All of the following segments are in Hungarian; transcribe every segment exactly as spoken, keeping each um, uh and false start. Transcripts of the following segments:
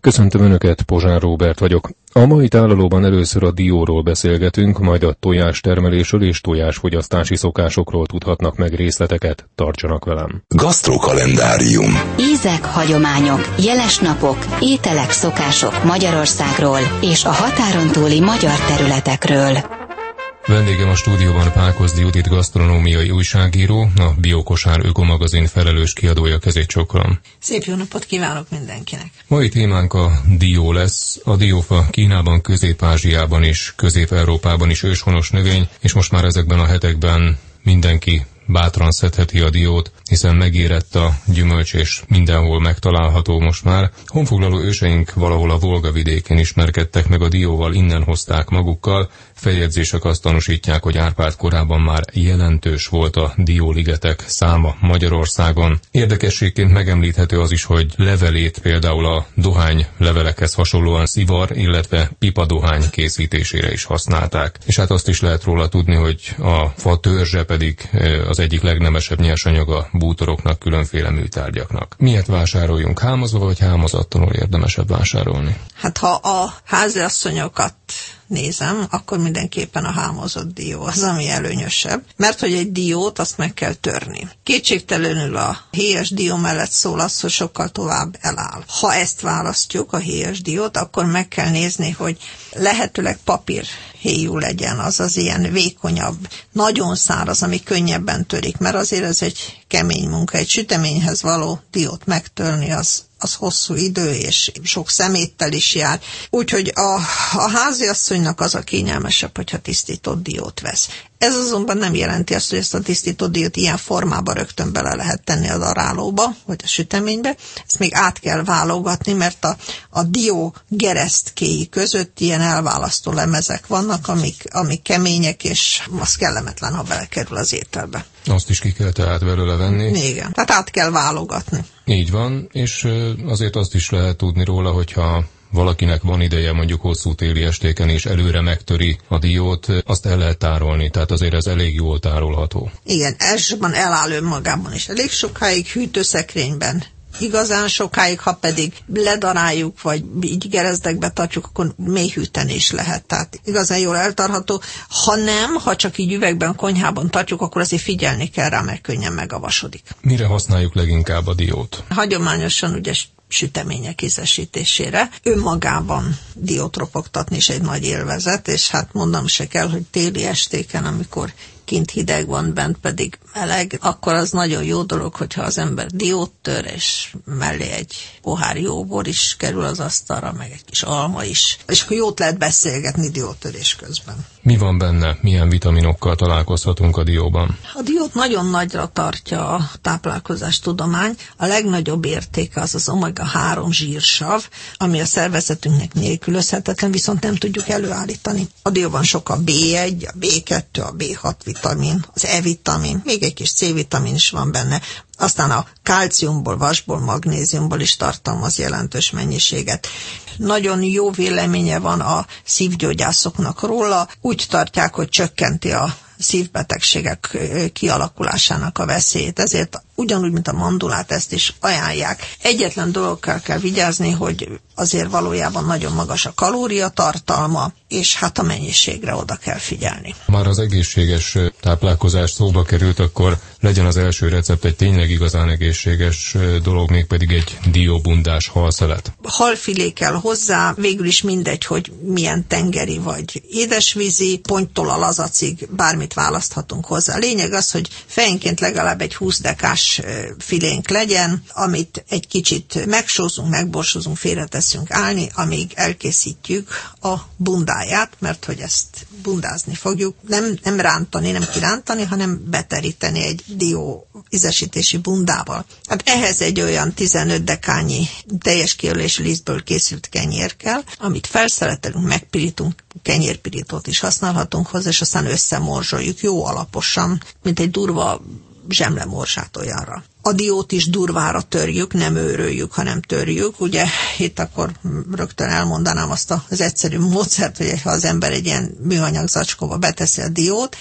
Köszöntöm Önöket, Pozsár Róbert vagyok. A mai tálalóban először a dióról beszélgetünk, majd a tojástermelésről és tojásfogyasztási szokásokról tudhatnak meg részleteket. Tartsanak velem! Gasztrokalendárium. Ízek, hagyományok, jeles napok, ételek, szokások Magyarországról és a határon túli magyar területekről. Vendégem a stúdióban Pákozdi Judit gasztronómiai újságíró, a Biokosár ökomagazin felelős kiadója, kezét csókolom. Szép jó napot kívánok mindenkinek! Mai témánk a dió lesz. A diófa Kínában, Közép-Ázsiában és Közép-Európában is őshonos növény, és most már ezekben a hetekben mindenki bátran szedheti a diót, hiszen megérett a gyümölcs, és mindenhol megtalálható most már. Honfoglaló őseink valahol a Volga vidéken ismerkedtek meg a dióval, innen hozták magukkal. Feljegyzések azt tanúsítják, hogy Árpád korában már jelentős volt a dióligetek száma Magyarországon. Érdekességként megemlíthető az is, hogy levelét például a dohány levelekhez hasonlóan szivar, illetve pipadohány készítésére is használták. És hát azt is lehet róla tudni, hogy a fa törzse pedig az egyik legnemesebb nyersanyaga bútoroknak, különféle műtárgyaknak. Miért vásároljunk? Hámozva vagy hámozatlanul érdemesebb vásárolni? Hát ha a háziasszonyokat nézem, akkor mindenképpen a hámozott dió az, ami előnyösebb, mert hogy egy diót azt meg kell törni. Kétségtelenül a héjas dió mellett szól az, hogy sokkal tovább eláll. Ha ezt választjuk, a héjas diót, akkor meg kell nézni, hogy lehetőleg papírhéjú legyen, az az ilyen vékonyabb, nagyon száraz, ami könnyebben törik, mert azért ez egy kemény munka, egy süteményhez való diót megtörni, az az hosszú idő, és sok szeméttel is jár. Úgyhogy a, a háziasszonynak az a kényelmesebb, hogyha tisztított diót vesz. Ez azonban nem jelenti azt, hogy ezt a tisztított diót ilyen formában rögtön bele lehet tenni a darálóba, vagy a süteménybe. Ezt még át kell válogatni, mert a, a dió geresztkéi között ilyen elválasztó lemezek vannak, amik, amik kemények, és az kellemetlen, ha belekerül az ételbe. Azt is ki kell tehát belőle venni. Igen, tehát át kell válogatni. Így van, és azért azt is lehet tudni róla, hogyha valakinek van ideje mondjuk hosszú téli estéken és előre megtöri a diót, azt el lehet tárolni, tehát azért ez elég jól tárolható. Igen, elsősorban eláll önmagában is elég sokáig, hűtőszekrényben igazán sokáig, ha pedig ledaráljuk, vagy így gerezdekbe tartjuk, akkor mély hűteni is lehet. Tehát igazán jól eltarható. Ha nem, ha csak így üvegben, konyhában tartjuk, akkor azért figyelni kell rá, mert könnyen megavasodik. Mire használjuk leginkább a diót? Hagyományosan ugye sütemények ízesítésére. Önmagában diót ropogtatni is egy nagy élvezet, és hát mondanom se kell, hogy téli estéken, amikor kint hideg van, bent pedig meleg, akkor az nagyon jó dolog, hogyha az ember diót tör, és mellé egy pohár jó bor is kerül az asztalra, meg egy kis alma is, és akkor jót lehet beszélgetni diótörés közben. Mi van benne? Milyen vitaminokkal találkozhatunk a dióban? A diót nagyon nagyra tartja a táplálkozás tudomány. A legnagyobb értéke az az omega három zsírsav, ami a szervezetünknek nélkülözhetetlen, viszont nem tudjuk előállítani. A dióban sok a bé egy, a bé kettő, a bé hat vitamin, az E-vitamin, még egy kis C-vitamin is van benne. Aztán a kálciumból, vasból, magnéziumból is tartalmaz jelentős mennyiséget. Nagyon jó véleménye van a szívgyógyászoknak róla. Úgy tartják, hogy csökkenti a szívbetegségek kialakulásának a veszélyét. Ezért ugyanúgy, mint a mandulát, ezt is ajánlják. Egyetlen dologkal kell vigyázni, hogy azért valójában nagyon magas a kalóriatartalma, és hát a mennyiségre oda kell figyelni. Már az egészséges táplálkozás szóba került, akkor legyen az első recept egy tényleg igazán egészséges dolog, mégpedig egy dióbundás halszelet. Halfilé kell hozzá, végül is mindegy, hogy milyen tengeri vagy édesvízi, ponttól a lazacig bármit választhatunk hozzá. A lényeg az, hogy fejenként legalább egy húsz dekás filénk legyen, amit egy kicsit megsózunk, megborsózunk, félreteszünk állni, amíg elkészítjük a bundáját, mert hogy ezt bundázni fogjuk. Nem, nem rántani, nem kirántani, hanem beteríteni egy dió ízesítési bundával. Hát ehhez egy olyan tizenöt dekányi teljes kiölésű lisztből készült kenyér kell, amit felszeletelünk, megpirítunk, kenyérpirítót is használhatunk hozzá, és aztán összemorzsoljuk jó alaposan, mint egy durva zsemlemorzsát olyanra. A diót is durvára törjük, nem őröljük, hanem törjük. Ugye itt akkor rögtön elmondanám azt az egyszerű módszert, hogy ha az ember egy ilyen műanyag zacskóba beteszi a diót,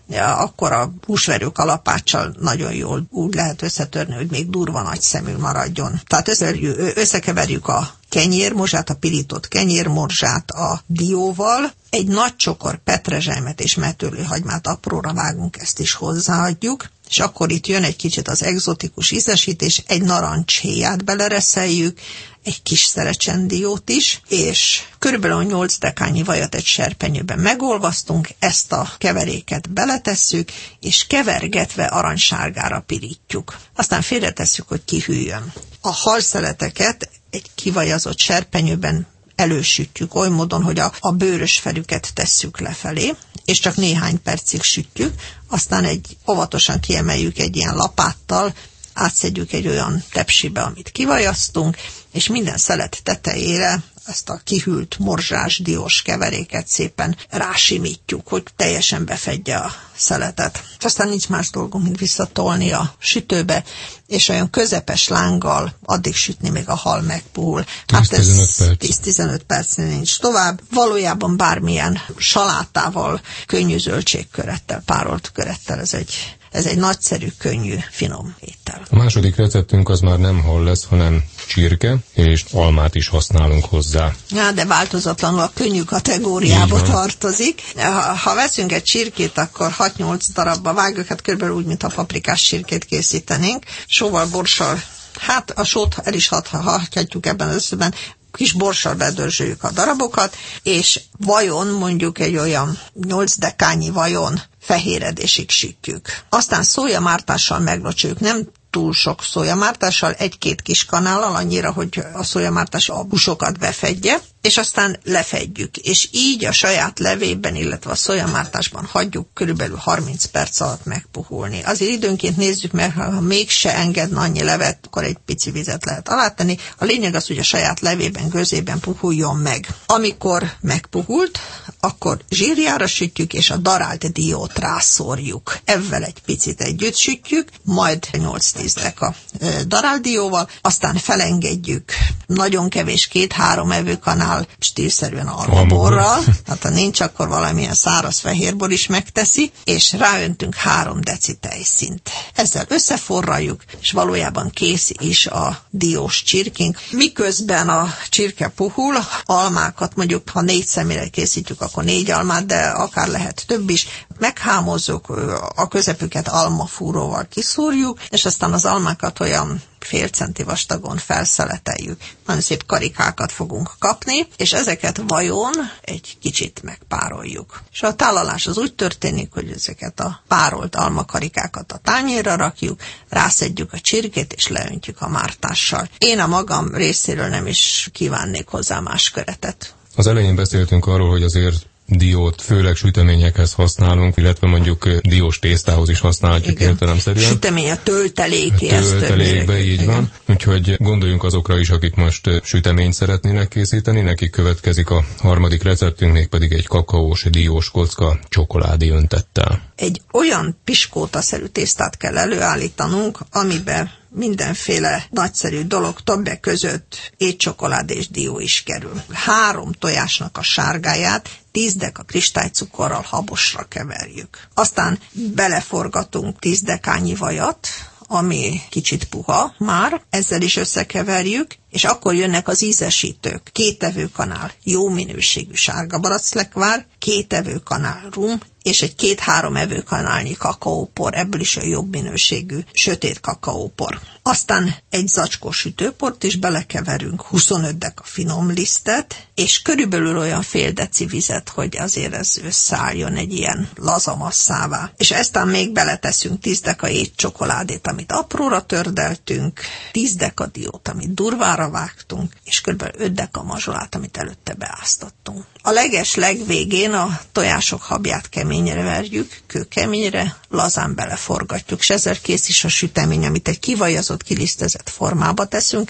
ja, akkor a húsverő kalapáccsal nagyon jól úgy lehet összetörni, hogy még durva nagy szemű maradjon. Tehát összekeverjük a kenyérmorzsát, a pirított kenyérmorzsát a dióval, egy nagy csokor petrezselymet és metőlőhagymát apróra vágunk, ezt is hozzáadjuk, és akkor itt jön egy kicsit az egzotikus ízesítés, egy narancshéját belereszeljük, egy kis szerecsendiót is, és körülbelül nyolc dekányi vajat egy serpenyőben megolvasztunk, ezt a keveréket beletesszük, és kevergetve aranysárgára pirítjuk. Aztán félretesszük, hogy kihűljön. A halszeleteket egy kivajazott serpenyőben elősütjük, oly módon, hogy a, a bőrös felüket tesszük lefelé, és csak néhány percig sütjük, aztán egy óvatosan kiemeljük egy ilyen lapáttal, átszedjük egy olyan tepsibe, amit kivajaztunk, és minden szelet tetejére ezt a kihűlt morzsás diós keveréket szépen rásimítjuk, hogy teljesen befedje a szeletet. Aztán nincs más dolgunk, mint visszatolni a sütőbe, és olyan közepes lánggal addig sütni, még a hal megpuhul. Hát ez tíz-tizenöt percnél nincs tovább. Valójában bármilyen salátával, könnyű zöldségkörettel, párolt körettel, ez egy Ez egy nagyszerű, könnyű, finom étel. A második receptünk az már nem hal lesz, hanem csirke, és almát is használunk hozzá. Ja, de változatlanul a könnyű kategóriába tartozik. Ha, ha veszünk egy csirkét, akkor hat-nyolc darabba vágjuk, hát körülbelül úgy, mint a paprikás csirkét készítenénk. Sóval, borssal, hát a sót el is hathatjuk ebben az összeben, kis borssal bedörzsöljük a darabokat, és vajon, mondjuk egy olyan nyolc dekányi vajon fehéredésig sütjük. Aztán szójamártással meglocsoljuk, nem túl sok szójamártással, egy-két kis kanállal, annyira, hogy a szójamártás a busokat befedje, és aztán lefedjük, és így a saját levében, illetve a szójamártásban hagyjuk körülbelül harminc perc alatt megpuhulni. Azért időnként nézzük meg, ha mégse engedne annyi levet, akkor egy pici vizet lehet alátenni. A lényeg az, hogy a saját levében, gőzében puhuljon meg. Amikor megpuhult, akkor zsírjára sütjük, és a darált diót rászórjuk. Evvel egy picit együtt sütjük, majd nyolc-tíz deka darált dióval, aztán felengedjük nagyon kevés két-három evőkanál stílszerűen almaborral, hát ha nincs, akkor valamilyen száraz fehérbor is megteszi, és ráöntünk három deci tejszínt. Ezzel összeforraljuk, és valójában kész is a diós csirkénk. Miközben a csirke puhul, almákat mondjuk, ha négy személyre készítjük, akkor négy almát, de akár lehet több is, meghámozzuk, a közepüket almafúróval kiszúrjuk, és aztán az almákat olyan fél centi vastagon felszeleteljük. Nagyon szép karikákat fogunk kapni, és ezeket vajon egy kicsit megpároljuk. És a tálalás az úgy történik, hogy ezeket a párolt almakarikákat a tányérra rakjuk, rászedjük a csirkét, és leöntjük a mártással. Én a magam részéről nem is kívánnék hozzá más köretet. Az elején beszéltünk arról, hogy azért diót főleg süteményekhez használunk, illetve mondjuk diós tésztához is használhatjuk értelemszerűen. Sütemény a töltelékéhez. Töltelékbe, így igen. Van. Úgyhogy gondoljunk azokra is, akik most süteményt szeretnének készíteni. Nekik következik a harmadik receptünk, mégpedig egy kakaós diós kocka csokoládé öntettel. Egy olyan piskótaszerű tésztát kell előállítanunk, amiben mindenféle nagyszerű dolog, többek között étcsokolád és dió is kerül. Három tojásnak a sárgáját tíz deka kristálycukorral habosra keverjük. Aztán beleforgatunk tíz dekányi vajat, ami kicsit puha már, ezzel is összekeverjük, és akkor jönnek az ízesítők. Két evőkanál jó minőségű sárga baraclekvár, két evőkanál rum, és egy két-három evőkanálnyi kakaópor, ebből is a jobb minőségű sötét kakaópor. Aztán egy zacskó sütőport is belekeverünk, huszonöt deka finom lisztet, és körülbelül olyan fél deci vizet, hogy azért ez összeálljon egy ilyen laza masszává. És eztán még beleteszünk tíz deka étcsokoládét, amit apróra tördeltünk, tíz deka diót, amit durvára vágtunk, és körülbelül öt deka mazsolát, amit előtte beáztattunk. A leges legvégén a tojások habját keményre verjük, kőkeményre, lazán beleforgatjuk, és ezzel kész is a sütemény, amit egy kivajazott, kilisztezett formába teszünk, ez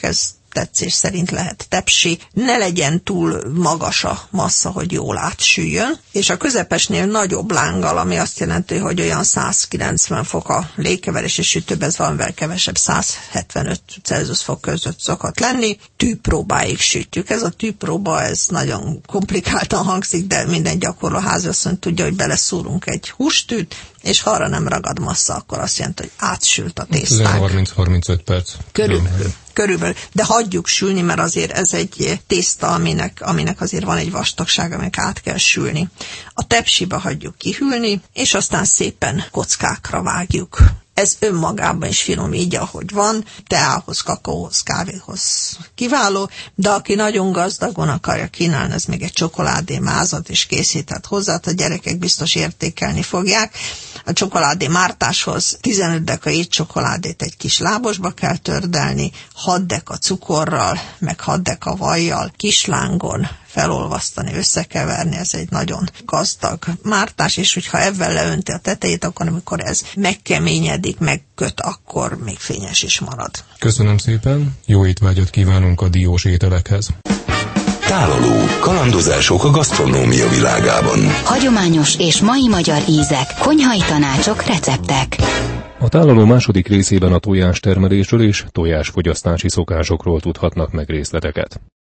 tetszés szerint lehet tepsi, ne legyen túl magas a massza, hogy jól átsüljön, és a közepesnél nagyobb lánggal, ami azt jelenti, hogy olyan száz kilencven fok a légkeverés, és sütőben ez valamivel kevesebb, száz hetvenöt Celsius fok között szokott lenni, tűpróbáig sütjük. Ez a tűpróba, ez nagyon komplikáltan hangzik, de minden gyakorló háziasszony tudja, hogy beleszúrunk egy hústűt, és ha arra nem ragad massza, akkor azt jelenti, hogy átsült a tésztánk. harminc-harmincöt perc. Körülbelül. Körülbelül. De hagyjuk sülni, mert azért ez egy tészta, aminek, aminek azért van egy vastagsága, aminek át kell sülni. A tepsibe hagyjuk kihűlni, és aztán szépen kockákra vágjuk. Ez önmagában is finom így, ahogy van, teához, kakaóhoz, kávéhoz kiváló, de aki nagyon gazdagon akarja kínálni, ez még egy csokoládé mázat is készített hozzá, a gyerekek biztos értékelni fogják. A csokoládé mártáshoz tizenöt deka étcsokoládét egy kis lábosba kell tördelni, hat deka cukorral, meg hat deka vajjal, kislángon felolvasztani, összekeverni, ez egy nagyon gazdag mártás, és hogyha ebben leönti a tetejét, akkor amikor ez megkeményedik, megköt, akkor még fényes is marad. Köszönöm szépen, jó étvágyat kívánunk a diós ételekhez. Tálaló, kalandozások a gasztronómia világában. Hagyományos és mai magyar ízek, konyhai tanácsok, receptek. A tálaló második részében a tojástermelésről és tojásfogyasztási szokásokról tudhatnak meg részleteket.